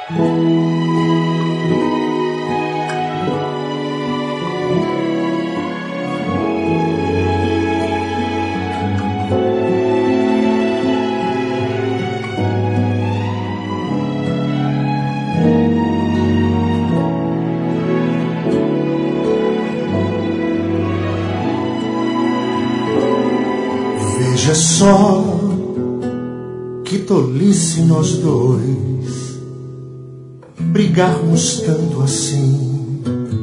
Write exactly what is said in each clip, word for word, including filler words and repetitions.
Veja só que tolice nós dois brigarmos tanto assim.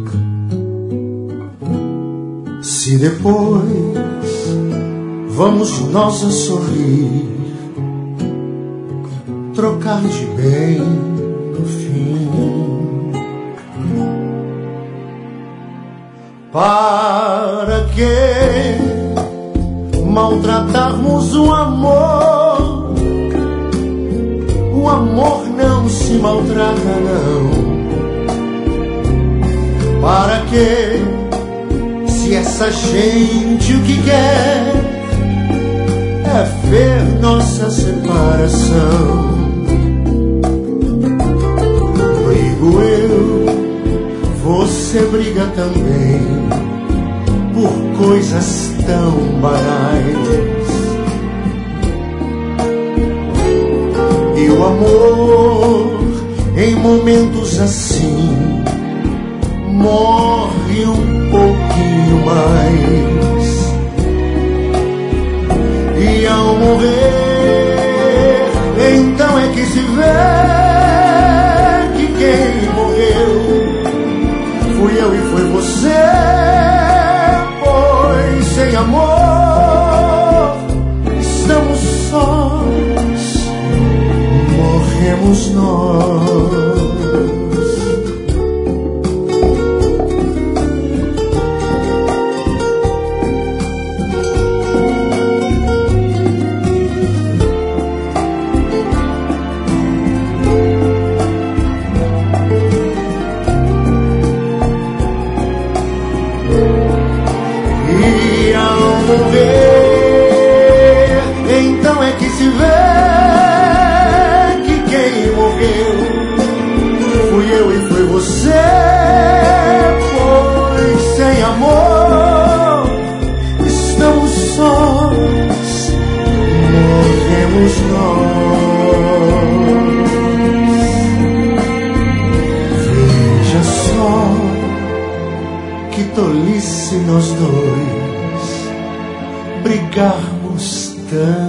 Se depois vamos nós a sorrir, trocar de bem no fim. Para que maltratarmos o amor? O amor não se maltrata, não. Para que, se essa gente o que quer é ver nossa separação? Brigo eu, você briga também, por coisas tão banais. E o amor, em momentos assim, morre um pouquinho mais. E ao morrer, então é que se vê que quem morreu fui eu e foi você. Sem amor, estamos sós, morremos nós. Então é que se vê que quem morreu fui eu e foi você. Pois sem amor estamos sós, morremos nós. Veja só que tolice nós dois brigarmos tanto